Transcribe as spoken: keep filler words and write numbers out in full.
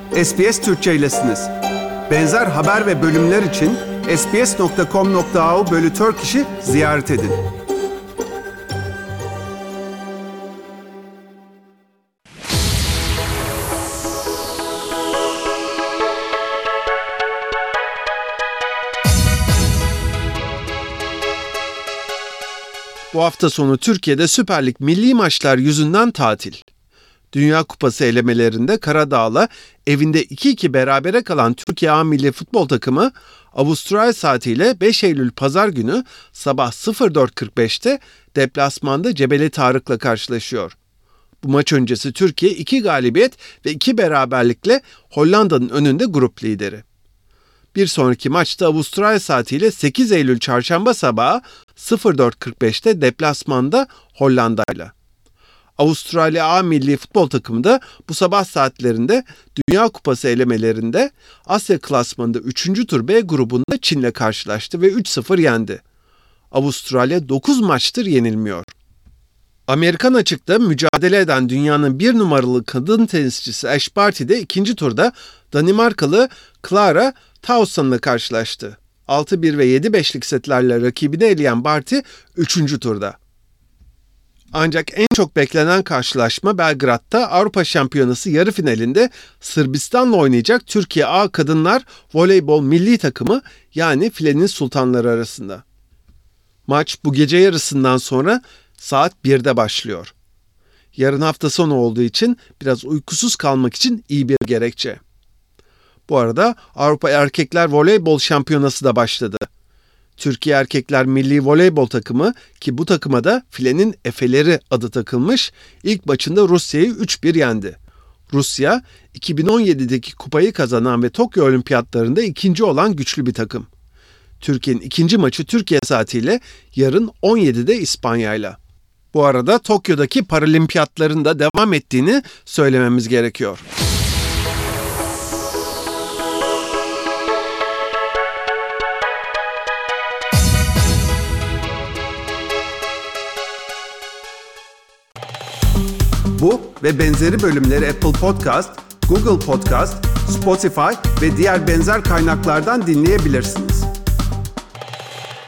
S B S Türkçe'ylesiniz. Benzer haber ve bölümler için sbs nokta com nokta a u bölü Turkish'i ziyaret edin. Bu hafta sonu Türkiye'de Süper Lig milli maçlar yüzünden tatil. Dünya Kupası elemelerinde Karadağ'la evinde iki iki berabere kalan Türkiye A Milli Futbol Takımı Avustralya saatiyle beş Eylül Pazar günü sabah dört kırk beşte deplasmanda Cebeli Tarık'la karşılaşıyor. Bu maç öncesi Türkiye iki galibiyet ve iki beraberlikle Hollanda'nın önünde grup lideri. Bir sonraki maçta Avustralya saatiyle sekiz Eylül Çarşamba sabahı dört kırk beşte deplasmanda Hollanda'yla. Avustralya A Milli Futbol Takımı da bu sabah saatlerinde Dünya Kupası elemelerinde Asya klasmanında üçüncü tur B grubunda Çin'le karşılaştı ve üç sıfır yendi. Avustralya dokuz maçtır yenilmiyor. Amerikan açıkta mücadele eden dünyanın bir numaralı kadın tenisçisi Ash Barty de ikinci turda Danimarkalı Clara Tausson'la karşılaştı. altı bir ve yedi beşlik setlerle rakibini eleyen Barty üçüncü turda. Ancak en çok beklenen karşılaşma Belgrad'da Avrupa Şampiyonası yarı finalinde Sırbistan'la oynayacak Türkiye A Kadınlar Voleybol Milli Takımı yani Filenin Sultanları arasında. Maç bu gece yarısından sonra saat birde başlıyor. Yarın hafta sonu olduğu için biraz uykusuz kalmak için iyi bir gerekçe. Bu arada Avrupa Erkekler Voleybol Şampiyonası da başladı. Türkiye Erkekler Milli Voleybol Takımı ki bu takıma da Filenin Efeleri adı takılmış, ilk maçında Rusya'yı üç bir yendi. Rusya, iki bin on yedideki kupayı kazanan ve Tokyo Olimpiyatlarında ikinci olan güçlü bir takım. Türkiye'nin ikinci maçı Türkiye saatiyle yarın on yedide İspanya'yla. Bu arada Tokyo'daki Paralimpiyatların da devam ettiğini söylememiz gerekiyor. Bu ve benzeri bölümleri Apple Podcast, Google Podcast, Spotify ve diğer benzer kaynaklardan dinleyebilirsiniz.